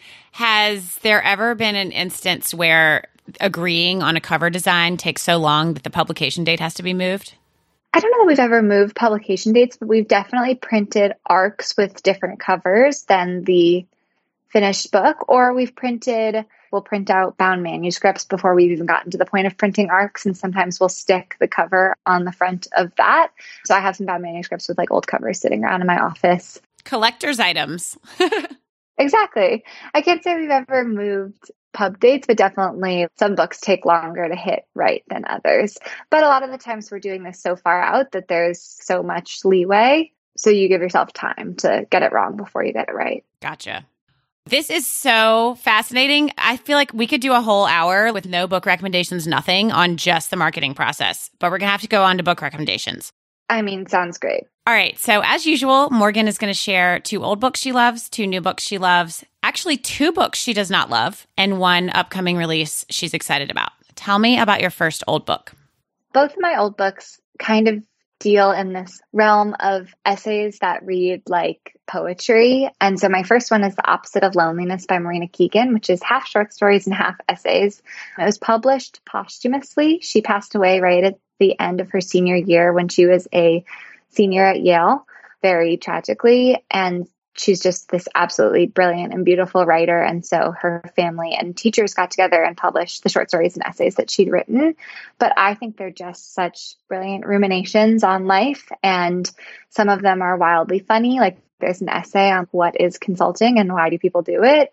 S1: Has there ever been an instance where agreeing on a cover design takes so long that the publication date has to be moved?
S2: I don't know that we've ever moved publication dates, but we've definitely printed ARCs with different covers than the finished book, or we'll print out bound manuscripts before we've even gotten to the point of printing ARCs, and sometimes we'll stick the cover on the front of that. So I have some bound manuscripts with like old covers sitting around in my office.
S1: Collector's items.
S2: Exactly. I can't say we've ever moved pub dates, but definitely some books take longer to hit right than others. But a lot of the times we're doing this so far out that there's so much leeway. So you give yourself time to get it wrong before you get it right.
S1: Gotcha. This is so fascinating. I feel like we could do a whole hour with no book recommendations, nothing on just the marketing process, but we're going to have to go on to book recommendations.
S2: I mean, sounds great.
S1: All right. So as usual, Morgan is going to share 2 old books she loves, 2 new books she loves, actually 2 books she does not love, and 1 upcoming release she's excited about. Tell me about your first old book.
S2: Both of my old books kind of deal in this realm of essays that read like poetry. And so my first one is The Opposite of Loneliness by Marina Keegan, which is half short stories and half essays. It was published posthumously. She passed away right at the end of her senior year when she was a senior at Yale, very tragically. And she's just this absolutely brilliant and beautiful writer. And so her family and teachers got together and published the short stories and essays that she'd written. But I think they're just such brilliant ruminations on life. And some of them are wildly funny. Like there's an essay on what is consulting and why do people do it,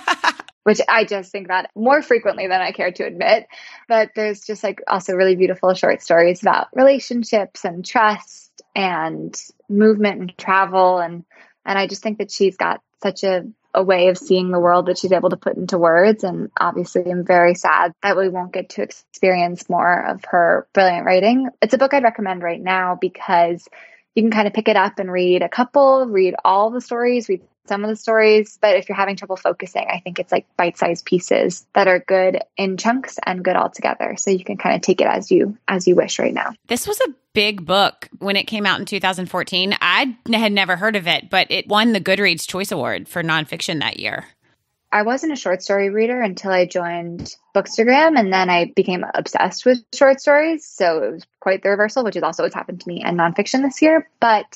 S2: which I just think about more frequently than I care to admit. But there's just like also really beautiful short stories about relationships and trust and movement and travel. And I just think that she's got such a way of seeing the world that she's able to put into words. And obviously, I'm very sad that we won't get to experience more of her brilliant writing. It's a book I'd recommend right now because you can kind of pick it up and read a couple, read all the stories, read some of the stories. But if you're having trouble focusing, I think it's like bite-sized pieces that are good in chunks and good all together. So you can kind of take it as you wish right now.
S1: This was a big book when it came out in 2014. I had never heard of it, but it won the Goodreads Choice Award for nonfiction that year.
S2: I wasn't a short story reader until I joined Bookstagram, and then I became obsessed with short stories. So it was quite the reversal, which is also what's happened to me in nonfiction this year. But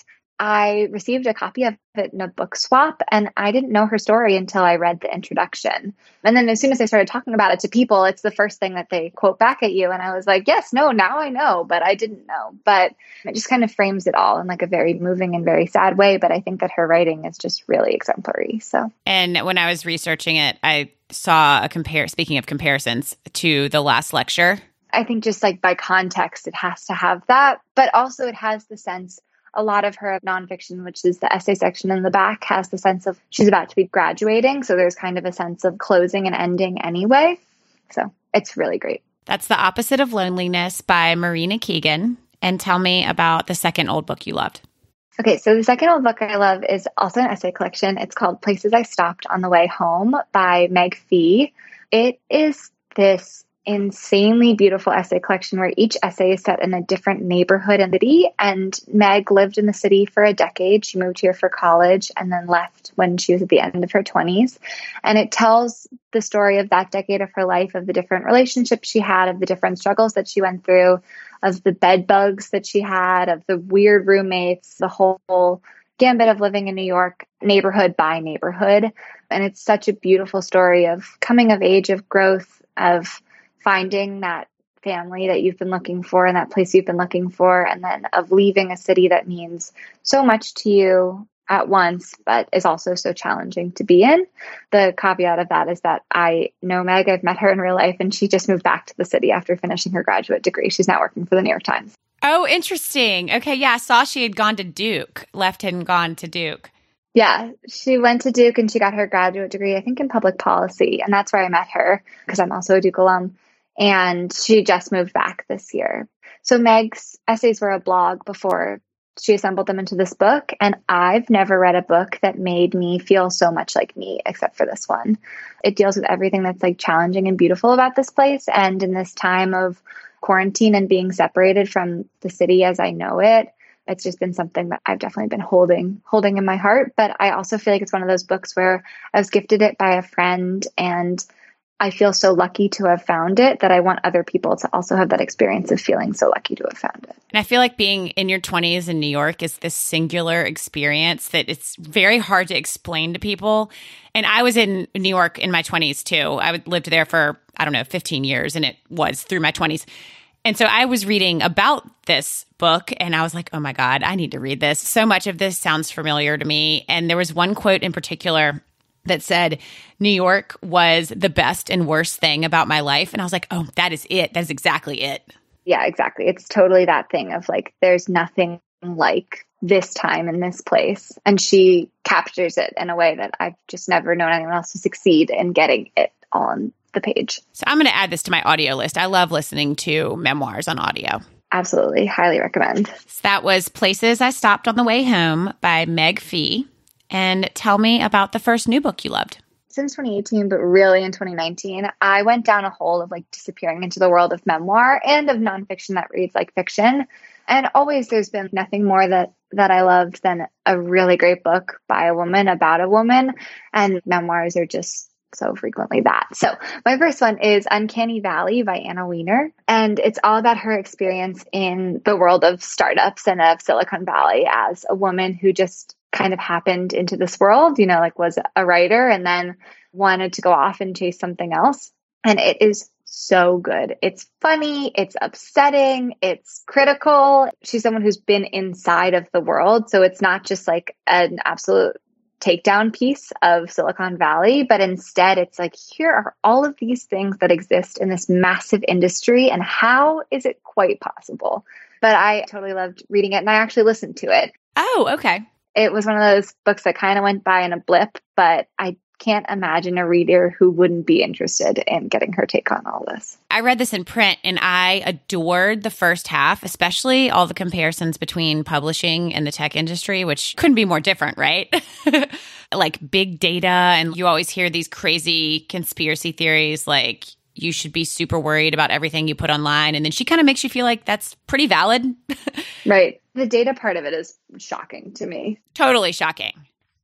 S2: I received a copy of it in a book swap, and I didn't know her story until I read the introduction. And then as soon as I started talking about it to people, it's the first thing that they quote back at you. And I was like, yes, no, now I know, but I didn't know. But it just kind of frames it all in like a very moving and very sad way. But I think that her writing is just really exemplary. So,
S1: and when I was researching it, I saw speaking of comparisons to The Last Lecture.
S2: I think just like by context, it has to have that, but also it has the sense. A lot of her nonfiction, which is the essay section in the back, has the sense of she's about to be graduating. So there's kind of a sense of closing and ending anyway. So it's really great.
S1: That's The Opposite of Loneliness by Marina Keegan. And tell me about the second old book you loved.
S2: Okay, so the second old book I love is also an essay collection. It's called Places I Stopped on the Way Home by Meg Fee. It is this insanely beautiful essay collection where each essay is set in a different neighborhood and city. And Meg lived in the city for a decade. She moved here for college and then left when she was at the end of her 20s. And it tells the story of that decade of her life, of the different relationships she had, of the different struggles that she went through, of the bed bugs that she had, of the weird roommates, the whole gambit of living in New York, neighborhood by neighborhood. And it's such a beautiful story of coming of age, of growth, of finding that family that you've been looking for and that place you've been looking for, and then of leaving a city that means so much to you at once, but is also so challenging to be in. The caveat of that is that I know Meg, I've met her in real life, and she just moved back to the city after finishing her graduate degree. She's now working for the New York Times.
S1: Oh, interesting. Okay, yeah, I saw she had gone to Duke, left and gone to Duke.
S2: Yeah, she went to Duke and she got her graduate degree, I think in public policy. And that's where I met her because I'm also a Duke alum. And she just moved back this year. So Meg's essays were a blog before she assembled them into this book. And I've never read a book that made me feel so much like me, except for this one. It deals with everything that's like challenging and beautiful about this place. And in this time of quarantine and being separated from the city as I know it, it's just been something that I've definitely been holding in my heart. But I also feel like it's one of those books where I was gifted it by a friend, and I feel so lucky to have found it that I want other people to also have that experience of feeling so lucky to have found it.
S1: And I feel like being in your 20s in New York is this singular experience that it's very hard to explain to people. And I was in New York in my 20s too. I lived there for, 15 years, and it was through my 20s. And so I was reading about this book and I was like, oh my God, I need to read this. So much of this sounds familiar to me. And there was one quote in particular that said, New York was the best and worst thing about my life. And I was like, oh, that is it. That is exactly it.
S2: Yeah, exactly. It's totally that thing of like, there's nothing like this time in this place. And she captures it in a way that I've just never known anyone else to succeed in getting it on the page.
S1: So I'm going to add this to my audio list. I love listening to memoirs on audio.
S2: Absolutely. Highly recommend.
S1: So that was Places I Stopped on the Way Home by Meg Fee. And tell me about the first new book you loved.
S2: Since 2018, but really in 2019, I went down a hole of like disappearing into the world of memoir and of nonfiction that reads like fiction. And always there's been nothing more that I loved than a really great book by a woman about a woman. And memoirs are just so frequently that. So my first one is Uncanny Valley by Anna Wiener. And it's all about her experience in the world of startups and of Silicon Valley as a woman who just kind of happened into this world, like was a writer and then wanted to go off and chase something else. And it is so good. It's funny, it's upsetting, it's critical. She's someone who's been inside of the world. So it's not just like an absolute takedown piece of Silicon Valley, but instead it's like, here are all of these things that exist in this massive industry and how is it quite possible? But I totally loved reading it and I actually listened to it.
S1: Oh, okay.
S2: It was one of those books that kind of went by in a blip, but I can't imagine a reader who wouldn't be interested in getting her take on all this.
S1: I read this in print and I adored the first half, especially all the comparisons between publishing and the tech industry, which couldn't be more different, right? Like big data, and you always hear these crazy conspiracy theories like you should be super worried about everything you put online. And then she kind of makes you feel like that's pretty valid.
S2: Right. The data part of it is shocking to me.
S1: Totally shocking.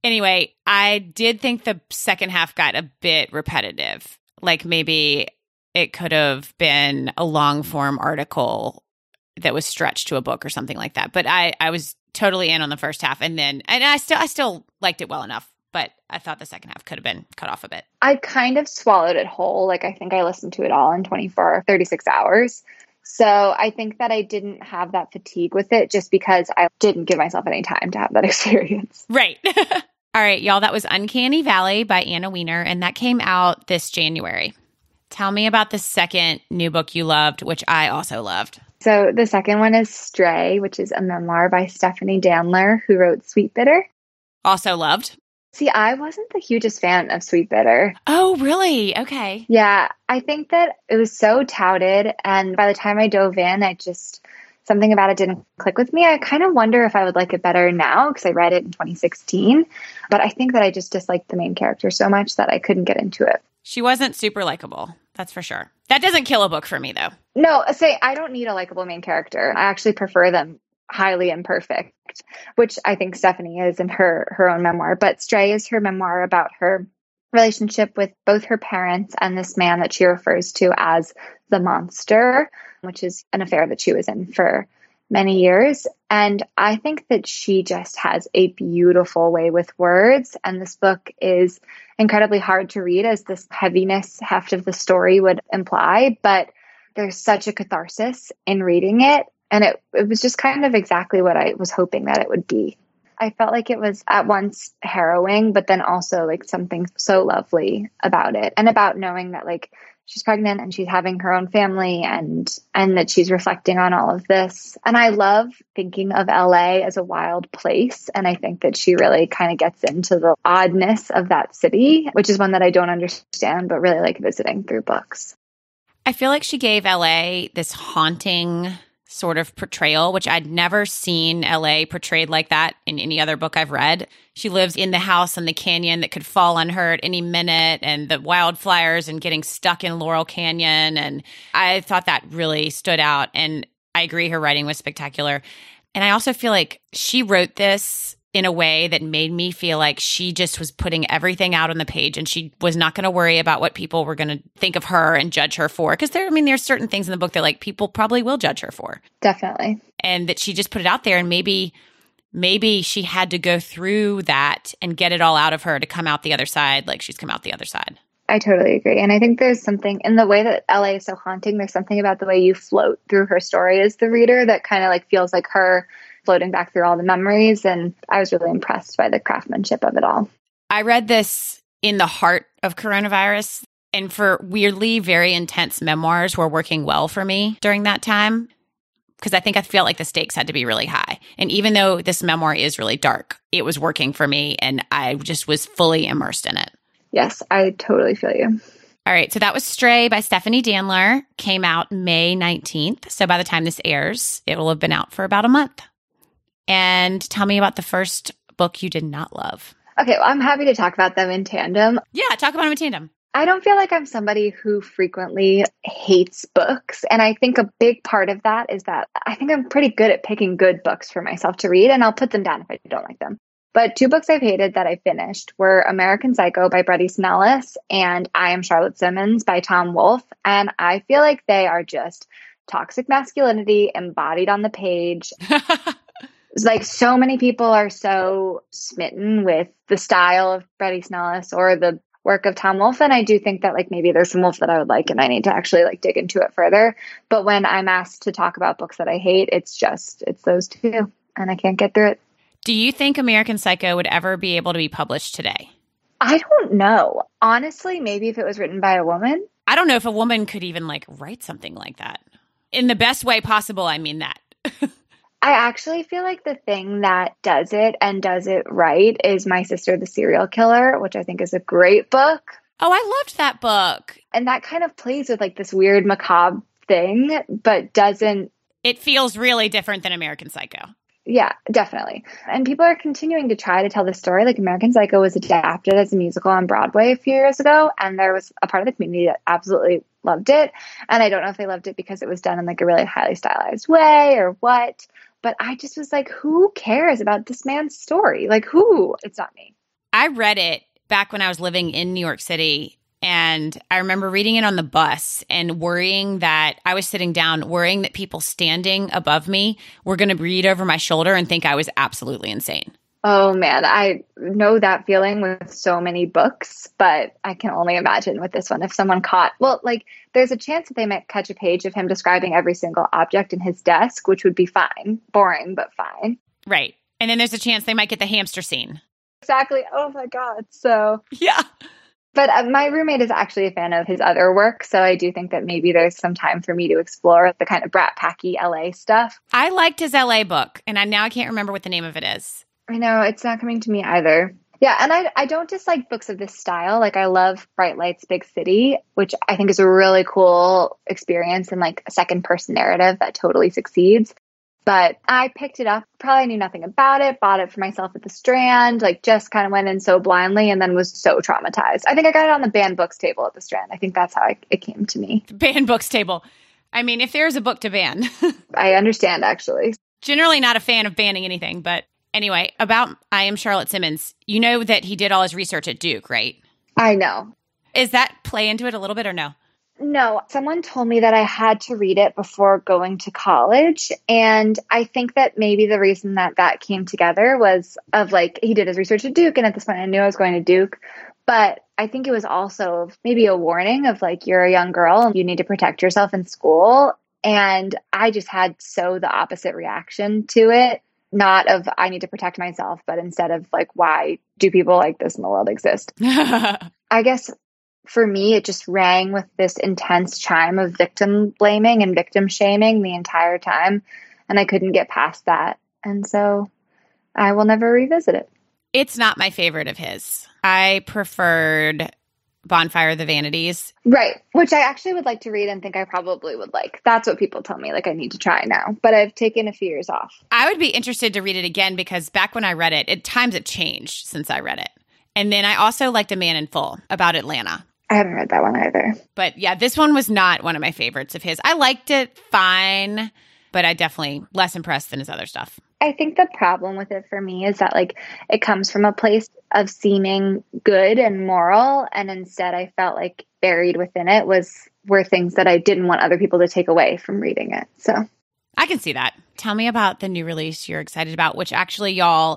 S1: Anyway, I did think the second half got a bit repetitive. Like maybe it could have been a long form article that was stretched to a book or something like that. But I was totally in on the first half, and I still liked it well enough. But I thought the second half could have been cut off a bit.
S2: I kind of swallowed it whole. Like, I think I listened to it all in 24 or 36 hours. So I think that I didn't have that fatigue with it just because I didn't give myself any time to have that experience.
S1: Right. All right, y'all, that was Uncanny Valley by Anna Wiener, and that came out this January. Tell me about the second new book you loved, which I also loved.
S2: So the second one is Stray, which is a memoir by Stephanie Danler, who wrote Sweet Bitter.
S1: Also loved.
S2: See, I wasn't the hugest fan of Sweet Bitter.
S1: Oh, really? Okay.
S2: Yeah, I think that it was so touted, and by the time I dove in, something about it didn't click with me. I kind of wonder if I would like it better now because I read it in 2016, but I think that I just disliked the main character so much that I couldn't get into it.
S1: She wasn't super likable, that's for sure. That doesn't kill a book for me, though.
S2: No, I don't need a likable main character. I actually prefer them highly imperfect, which I think Stephanie is in her own memoir. But Stray is her memoir about her relationship with both her parents and this man that she refers to as the monster, which is an affair that she was in for many years. And I think that she just has a beautiful way with words. And this book is incredibly hard to read, as this heaviness heft of the story would imply. But there's such a catharsis in reading it. And it was just kind of exactly what I was hoping that it would be. I felt like it was at once harrowing, but then also like something so lovely about it, and about knowing that like she's pregnant and she's having her own family, and that she's reflecting on all of this. And I love thinking of LA as a wild place. And I think that she really kind of gets into the oddness of that city, which is one that I don't understand, but really like visiting through books.
S1: I feel like she gave LA this haunting sort of portrayal, which I'd never seen LA portrayed like that in any other book I've read. She lives in the house in the canyon that could fall on her at any minute, and the wildfires and getting stuck in Laurel Canyon. And I thought that really stood out. And I agree, her writing was spectacular. And I also feel like she wrote this in a way that made me feel like she just was putting everything out on the page, and she was not going to worry about what people were going to think of her and judge her for. Because there's certain things in the book that like people probably will judge her for.
S2: Definitely.
S1: And that she just put it out there, and maybe she had to go through that and get it all out of her to come out the other side like she's come out the other side.
S2: I totally agree. And I think there's something in the way that LA is so haunting. There's something about the way you float through her story as the reader that kind of like feels like her floating back through all the memories. And I was really impressed by the craftsmanship of it all. I
S1: read this in the heart of coronavirus, and for weirdly very intense memoirs were working well for me during that time, because I felt like the stakes had to be really high. And even though this memoir is really dark, it was working for me, and I just was fully immersed in it. Yes, I totally feel you. All right, so that was Stray by Stephanie Danler. Came out May 19th. So by the time this airs, it will have been out for about a month. And tell me about the first book you did not love. Okay, well, I'm happy to talk about them in tandem. Yeah, talk about them in tandem. I don't feel like I'm somebody who frequently hates books. And I think a big part of that is that I think I'm pretty good at picking good books for myself to read, and I'll put them down if I don't like them. But two books I've hated that I finished were American Psycho by Bret Easton Ellis and I Am Charlotte Simmons by Tom Wolfe. And I feel like they are just toxic masculinity embodied on the page. It's like so many people are so smitten with the style of Bret Easton Ellis or the work of Tom Wolfe. And I do think that like maybe there's some Wolfe that I would like and I need to actually like dig into it further. But when I'm asked to talk about books that I hate, it's those two and I can't get through it. Do you think American Psycho would ever be able to be published today? I don't know. Honestly, maybe if it was written by a woman. I don't know if a woman could even like write something like that. In the best way possible, I mean that. I actually feel like the thing that does it and does it right is My Sister the Serial Killer, which I think is a great book. Oh, I loved that book. And that kind of plays with like this weird macabre thing, but doesn't... It feels really different than American Psycho. Yeah, definitely. And people are continuing to try to tell this story. Like American Psycho was adapted as a musical on Broadway a few years ago, and there was a part of the community that absolutely loved it. And I don't know if they loved it because it was done in like a really highly stylized way or what. But I just was like, who cares about this man's story? Like who? It's not me. I read it back when I was living in New York City. And I remember reading it on the bus and worrying that I was sitting down, worrying that people standing above me were going to read over my shoulder and think I was absolutely insane.
S2: Oh man, I know that feeling with so many books, but I can only imagine with this one, if someone caught, well, like there's a chance that they might catch a page of him describing every single object in his desk, which would be fine. Boring, but fine.
S1: Right. And then there's a chance they might get the hamster scene.
S2: Exactly. Oh my God. So
S1: yeah.
S2: But my roommate is actually a fan of his other work, so I do think that maybe there's some time for me to explore the kind of Brat Packy LA stuff.
S1: I liked his LA book, and I can't remember what the name of it is.
S2: I know, it's not coming to me either. Yeah, and I don't dislike books of this style. Like, I love Bright Lights, Big City, which I think is a really cool experience and like a second person narrative that totally succeeds. But I picked it up, probably knew nothing about it, bought it for myself at the Strand, like just kind of went in so blindly and then was so traumatized. I think I got it on the banned books table at the Strand. I think that's how it came to me.
S1: Banned books table. I mean, if there's a book to ban.
S2: I understand, actually.
S1: Generally not a fan of banning anything, but anyway, about I Am Charlotte Simmons, you know that he did all his research at Duke, right?
S2: I know.
S1: Is that play into it a little bit or no?
S2: No, someone told me that I had to read it before going to college. And I think that maybe the reason that came together was of like, he did his research at Duke. And at this point I knew I was going to Duke. But I think it was also maybe a warning of like, you're a young girl and you need to protect yourself in school. And I just had the opposite reaction to it. Not of I need to protect myself, but instead of like, why do people like this in the world exist? I guess for me, it just rang with this intense chime of victim blaming and victim shaming the entire time. And I couldn't get past that. And so I will never revisit it.
S1: It's not my favorite of his. I preferred Bonfire of the Vanities.
S2: Right. Which I actually would like to read and think I probably would like. That's what people tell me, like I need to try now. But I've taken a few years off.
S1: I would be interested to read it again because back when I read it, at times it changed since I read it. And then I also liked A Man in Full about Atlanta.
S2: I haven't read that one either.
S1: But yeah, this one was not one of my favorites of his. I liked it fine, but I definitely less impressed than his other stuff.
S2: I think the problem with it for me is that like it comes from a place of seeming good and moral. And instead I felt like buried within it were things that I didn't want other people to take away from reading it. So
S1: I can see that. Tell me about the new release you're excited about, which actually, y'all,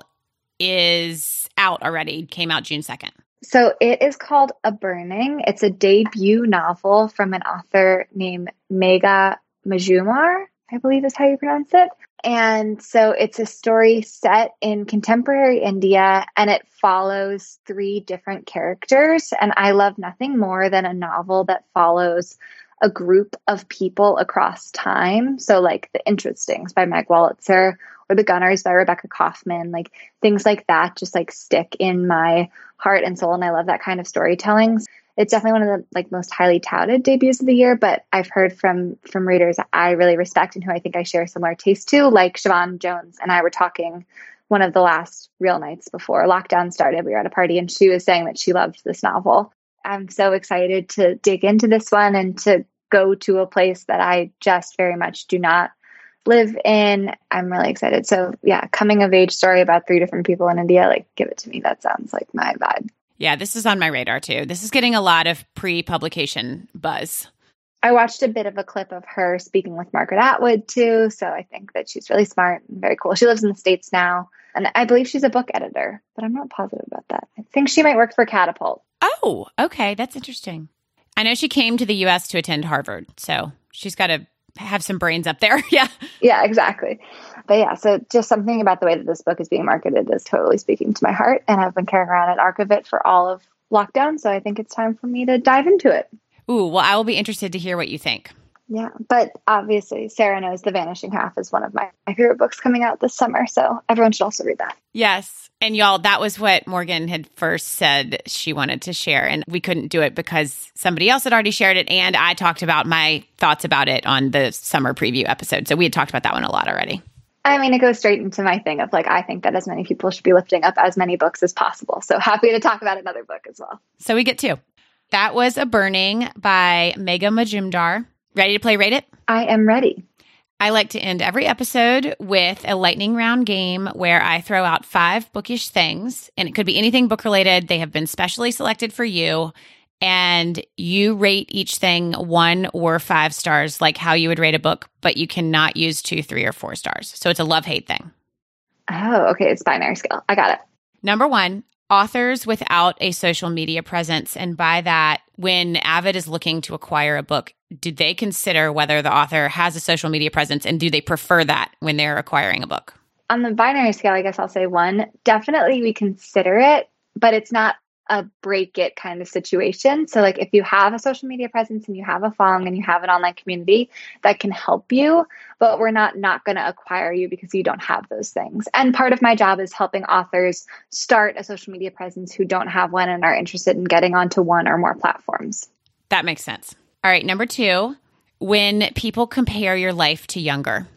S1: is out already. Came out June 2nd.
S2: So it is called A Burning. It's a debut novel from an author named Megha Majumdar, I believe is how you pronounce it. And so it's a story set in contemporary India, and it follows 3 different characters. And I love nothing more than a novel that follows a group of people across time. So like The Interestings by Meg Wolitzer or The Gunners by Rebecca Kaufman, like things like that just like stick in my heart and soul. And I love that kind of storytelling. It's definitely one of the like most highly touted debuts of the year, but I've heard from readers I really respect and who I think I share similar taste to, like Siobhan Jones and I were talking one of the last real nights before lockdown started. We were at a party and she was saying that she loved this novel. I'm so excited to dig into this one and to go to a place that I just very much do not live in. I'm really excited. So yeah, coming of age story about 3 different people in India, like give it to me. That sounds like my vibe.
S1: Yeah, this is on my radar too. This is getting a lot of pre-publication buzz.
S2: I watched a bit of a clip of her speaking with Margaret Atwood too. So I think that she's really smart and very cool. She lives in the States now. And I believe she's a book editor, but I'm not positive about that. I think she might work for Catapult.
S1: Oh, okay. That's interesting. I know she came to the U.S. to attend Harvard. So she's got to have some brains up there. Yeah.
S2: Yeah, exactly. But yeah, so just something about the way that this book is being marketed is totally speaking to my heart. And I've been carrying around an arc of it for all of lockdown. So I think it's time for me to dive into it.
S1: Ooh, well, I will be interested to hear what you think.
S2: Yeah, but obviously Sarah knows The Vanishing Half is one of my favorite books coming out this summer. So everyone should also read that.
S1: Yes. And y'all, that was what Morgan had first said she wanted to share. And we couldn't do it because somebody else had already shared it. And I talked about my thoughts about it on the summer preview episode. So we had talked about that one a lot already.
S2: I mean, it goes straight into my thing of like, I think that as many people should be lifting up as many books as possible. So happy to talk about another book as well.
S1: So we get 2. That was A Burning by Megha Majumdar. Ready to play Rate It?
S2: I am ready.
S1: I like to end every episode with a lightning round game where I throw out 5 bookish things, and it could be anything book related. They have been specially selected for you, and you rate each thing 1 or 5 stars, like how you would rate a book, but you cannot use 2, 3, or 4 stars. So it's a love-hate thing.
S2: Oh, okay. It's binary scale. I got it.
S1: Number 1, authors without a social media presence. And by that, when Avid is looking to acquire a book, do they consider whether the author has a social media presence, and do they prefer that when they're acquiring a book?
S2: On the binary scale, I guess I'll say 1. Definitely we consider it, but it's not a break it kind of situation. So like if you have a social media presence and you have a following and you have an online community, that can help you, but we're not going to acquire you because you don't have those things. And part of my job is helping authors start a social media presence who don't have one and are interested in getting onto one or more platforms.
S1: That makes sense. All right. Number 2, when people compare your life to younger.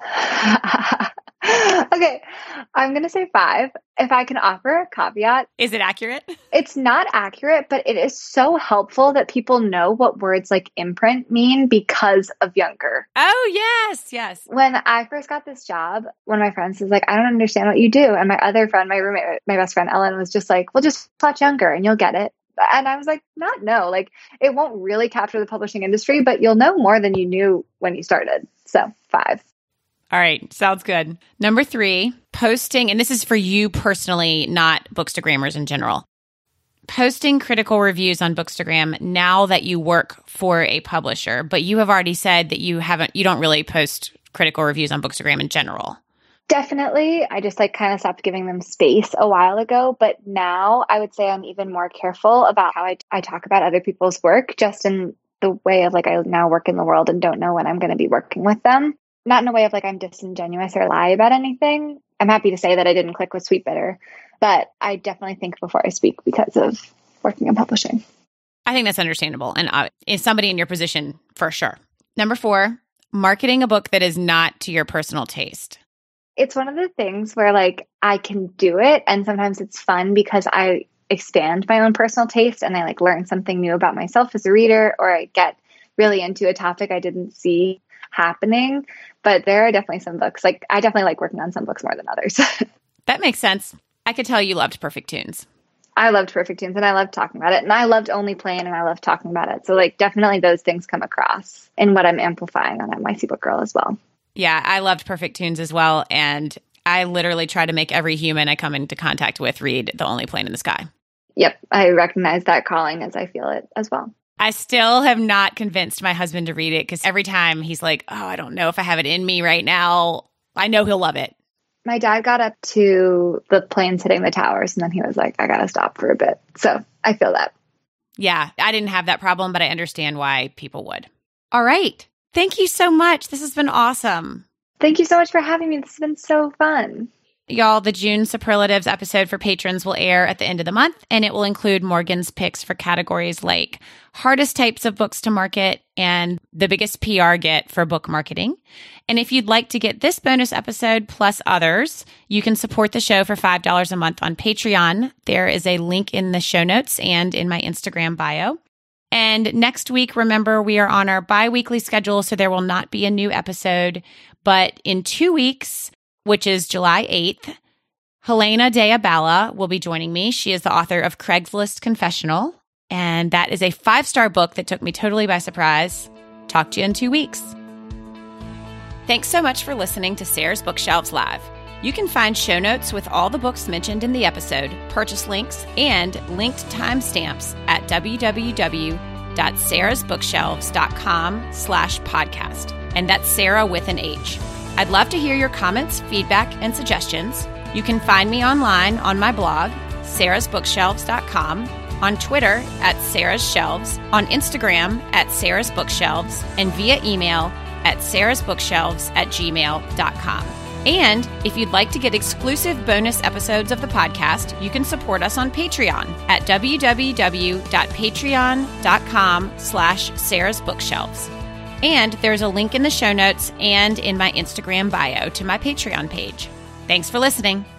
S2: Okay, I'm going to say 5. If I can offer a caveat.
S1: Is it accurate?
S2: It's not accurate, but it is so helpful that people know what words like imprint mean because of younger.
S1: Oh, yes, yes.
S2: When I first got this job, one of my friends was like, I don't understand what you do. And my other friend, my roommate, my best friend, Ellen, was just like, well, just watch younger and you'll get it. And I was like, no, like it won't really capture the publishing industry, but you'll know more than you knew when you started. So 5.
S1: All right. Sounds good. Number 3, posting, and this is for you personally, not Bookstagrammers in general. Posting critical reviews on Bookstagram now that you work for a publisher, but you have already said that you don't really post critical reviews on Bookstagram in general.
S2: Definitely. I just kind of stopped giving them space a while ago, but now I would say I'm even more careful about how I talk about other people's work, just in the way of I now work in the world and don't know when I'm going to be working with them. Not in a way of I'm disingenuous or lie about anything. I'm happy to say that I didn't click with Sweetbitter, but I definitely think before I speak because of working in publishing.
S1: I think that's understandable. And is somebody in your position for sure. Number 4, marketing a book that is not to your personal taste.
S2: It's one of the things where I can do it. And sometimes it's fun because I expand my own personal taste and I learn something new about myself as a reader, or I get really into a topic I didn't see happening. But there are definitely some books, I definitely like working on some books more than others.
S1: That makes sense. I could tell you loved Perfect Tunes.
S2: I loved Perfect Tunes and I loved talking about it. And I loved Only Plain and I loved talking about it. So definitely those things come across in what I'm amplifying on NYC Book Girl as well.
S1: Yeah, I loved Perfect Tunes as well. And I literally try to make every human I come into contact with read The Only Plane in the Sky.
S2: Yep, I recognize that calling as I feel it as well.
S1: I still have not convinced my husband to read it because every time he's like, oh, I don't know if I have it in me right now. I know he'll love it.
S2: My dad got up to the planes hitting the towers and then he was like, I got to stop for a bit. So I feel that.
S1: Yeah, I didn't have that problem, but I understand why people would. All right. Thank you so much. This has been awesome.
S2: Thank you so much for having me. This has been so fun.
S1: Y'all, the June Superlatives episode for patrons will air at the end of the month, and it will include Morgan's picks for categories like hardest types of books to market and the biggest PR get for book marketing. And if you'd like to get this bonus episode plus others, you can support the show for $5 a month on Patreon. There is a link in the show notes and in my Instagram bio. And next week, remember, we are on our bi-weekly schedule, so there will not be a new episode. But in 2 weeks, which is July 8th, Helena de Abala will be joining me. She is the author of Craigslist Confessional, and that is a 5-star book that took me totally by surprise. Talk to you in 2 weeks. Thanks so much for listening to Sarah's Bookshelves Live. You can find show notes with all the books mentioned in the episode, purchase links, and linked timestamps at www.sarahsbookshelves.com/podcast. And that's Sarah with an H. I'd love to hear your comments, feedback, and suggestions. You can find me online on my blog, sarahsbookshelves.com, on Twitter @sarahsshelves, on Instagram @sarahsbookshelves, and via email at sarahsbookshelves@gmail.com. And if you'd like to get exclusive bonus episodes of the podcast, you can support us on Patreon at www.patreon.com/sarahsbookshelves. And there's a link in the show notes and in my Instagram bio to my Patreon page. Thanks for listening.